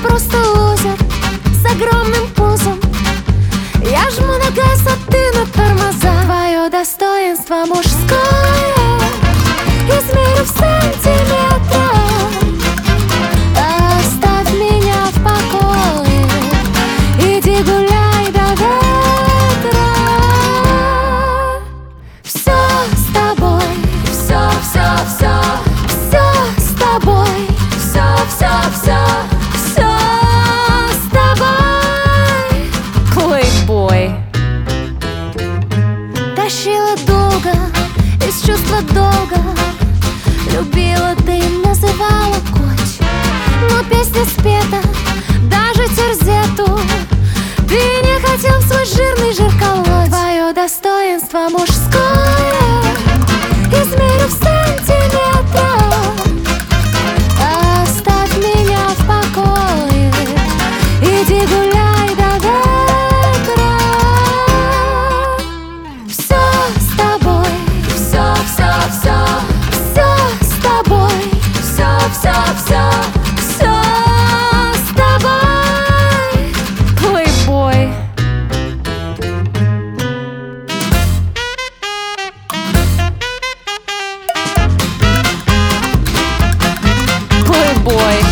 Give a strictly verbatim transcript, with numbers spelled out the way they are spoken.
просто лузер с огромным пузом. Я жму на газ, а ты на тормоза. Твое достоинство мужское измерю в сантиметрах. Оставь меня в покое, иди гуляй до ветра. Все с тобой, все, все, все, все с тобой, все, все, все, все с тобой. Плейбой. Тащила долго, из чувства долга. Любила, ты называла коть. Но песня спета, даже терзету ты не хотел в свой жирный жир колоть. Твое достоинство мужское измерю в сантиметрах. Оставь меня в покое, иди гуляй до ветра. Все с тобой, все, все, все, все с тобой, все, все, все, все с тобой. Плейбой. Плейбой.